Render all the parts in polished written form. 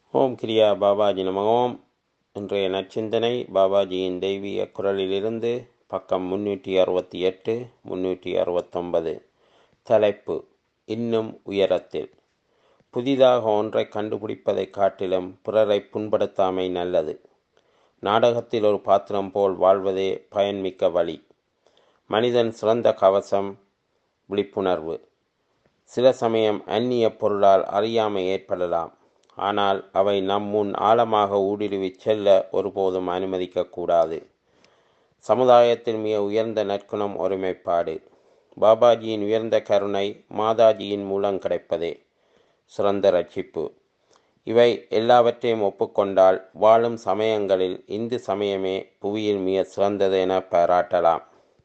ஓம் கிரியா பாபாஜி நம ஓம். இன்றைய நற்சிந்தனை பாபாஜியின் தெய்வீக குரலிலிருந்து பக்கம் 368 369. தலைப்பு: இன்னும் உயரத்தில். புதிதாக ஒன்றை கண்டுபிடிப்பதை காட்டிலும் பிறரை புண்படுத்தாமை நல்லது. நாடகத்தில் ஒரு பாத்திரம் போல் வாழ்வதே பயன்மிக்க வழி. மனிதன் சிறந்த கவசம் விழிப்புணர்வு. சில சமயம் அந்நிய பொருளால் அறியாமை ஏற்படலாம். ஆனால் அவை நம் முன் ஆழமாக ஊடுருவிச் செல்ல ஒருபோதும் அனுமதிக்கக்கூடாது. சமுதாயத்தில் மிக உயர்ந்த நற்குணம் ஒருமைப்பாடு. பாபாஜியின் உயர்ந்த கருணை மாதாஜியின் மூலம் கிடைப்பதே சிறந்த ரட்சிப்பு. இவை எல்லாவற்றையும் ஒப்புக்கொண்டால் வாழும் சமயங்களில் இந்து சமயமே புவியில் மிக சிறந்தது என பாராட்டலாம்.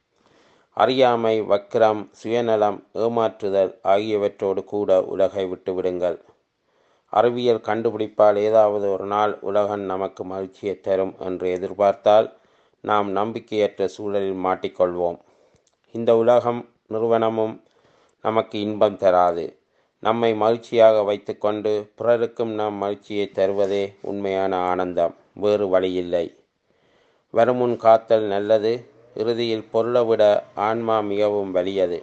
அறியாமை, வக்கிரம், சுயநலம், ஏமாற்றுதல் ஆகியவற்றோடு கூட உலகை விட்டுவிடுங்கள். அறிவியல் கண்டுபிடிப்பால் ஏதாவது ஒரு நாள் உலகம் நமக்கு மகிழ்ச்சியை தரும் என்று எதிர்பார்த்தால் நாம் நம்பிக்கையற்ற சூழலில் மாட்டிக்கொள்வோம். இந்த உலகம் நிறுவனமும் நமக்கு இன்பம் தராது. நம்மை மகிழ்ச்சியாக வைத்துக்கொண்டு பிறருக்கும் நாம் மகிழ்ச்சியை தருவதே உண்மையான ஆனந்தம். வேறு வழியில்லை. வருமுன் காத்தல் நல்லது. இறுதியில் பொருளை விட ஆன்மா மிகவும் வலியது.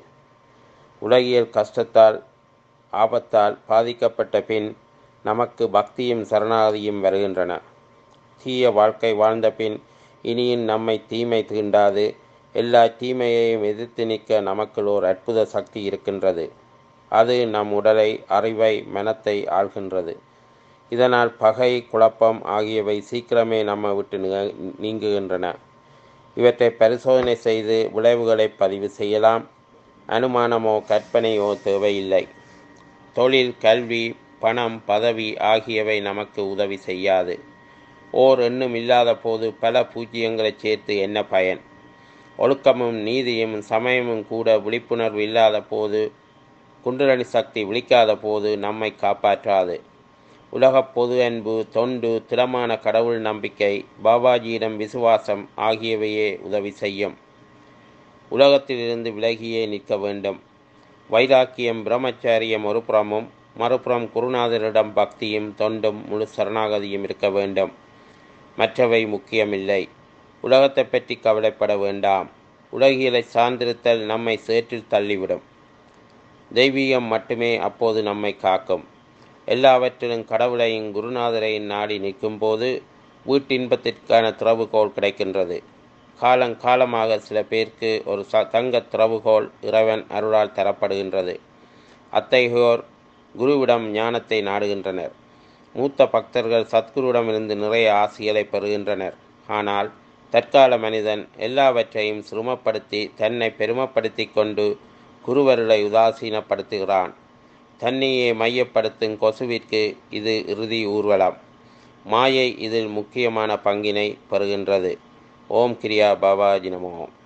உலகியல் கஷ்டத்தால் ஆபத்தால் பாதிக்கப்பட்ட பின் நமக்கு பக்தியும் சரணாகதியும் வருகின்றன. தீய வாழ்க்கை வாழ்ந்த பின் இனியும் நம்மை தீமை தீண்டாது. எல்லா தீமையையும் எதிர்த்து நிற்க நமக்குள் ஓர் அற்புத சக்தி இருக்கின்றது. அது நம் உடலை, அறிவை, மனத்தை ஆள்கின்றது. இதனால் பகை, குழப்பம் ஆகியவை சீக்கிரமே நம்மை விட்டு நீங்குகின்றன. இவற்றை பரிசோதனை செய்து விளைவுகளை பதிவு செய்யலாம். அனுமானமோ கற்பனையோ தேவையில்லை. தொழில், கல்வி, பணம், பதவி ஆகியவை நமக்கு உதவி செய்யாது. ஓர் எண்ணும் இல்லாத போது பல பூஜ்ஜியங்களை சேர்த்து என்ன பயன்? ஒழுக்கமும் நீதியும் சமயமும் கூட விழிப்புணர்வு இல்லாத போது, குண்டலினி சக்தி விழிக்காத போது நம்மை காப்பாற்றாது. உலகப் பொது அன்பு, தொண்டு, திடமான கடவுள் நம்பிக்கை, பாபாஜியிடம் விசுவாசம் ஆகியவையே உதவி செய்யும். உலகத்திலிருந்து விலகியே நிற்க வேண்டும். வைராக்கியம், பிரம்மச்சாரியம் ஒரு புறமும், மறுபுறம் குருநாதரிடம் பக்தியும் தொண்டும் முழு சரணாகதியும் இருக்க வேண்டும். மற்றவை முக்கியமில்லை. உலகத்தை பற்றி கவலைப்பட வேண்டாம். உலகியலை சார்ந்திருத்தல் நம்மை சேற்றில் தள்ளிவிடும். தெய்வீகம் மட்டுமே அப்போது நம்மை காக்கும். எல்லாவற்றிலும் கடவுளையும் குருநாதரையும் நாடி நிற்கும் போது வீட்டின்பத்திற்கான திறவுகோல் கிடைக்கின்றது. காலங்காலமாக சில பேருக்கு ஒரு தங்க திறவுகோல் இறைவன் அருளால் தரப்படுகின்றது. அத்தகையோர் குருவிடம் ஞானத்தை நாடுகின்றனர். மூத்த பக்தர்கள் சத்குருவிடமிருந்து நிறைய ஆசிகளை பெறுகின்றனர். ஆனால் தற்கால மனிதன் எல்லாவற்றையும் சிரமப்படுத்தி தன்னை பெருமைப்படுத்தி கொண்டு குருவருளை உதாசீனப்படுத்துகிறான். தன்னையே மையப்படுத்தும் கொசுவிற்கு இது இறுதி ஊர்வலம். மாயை இதில் முக்கியமான பங்கினை பெறுகின்றது. ஓம் கிரியா பாபாஜி நமோ.